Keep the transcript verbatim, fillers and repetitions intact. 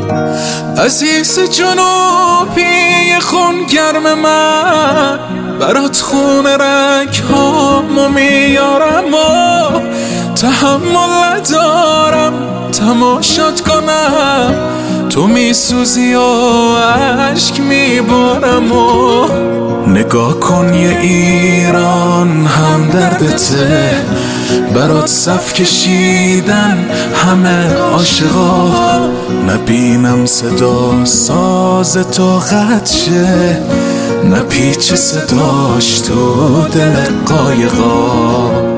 عزیز جنوبی خون گرم من، برات خون رگ هامو میارم و تحمل ندارم تماشات کنم. تو میسوزی و عشق میبارم و نگاه کن یه ایران هم دردته، برات صف کشیدن همه عاشقا. نبینم صدا ساز تو قطع شه، نپیچ صداش تو دل قایقا.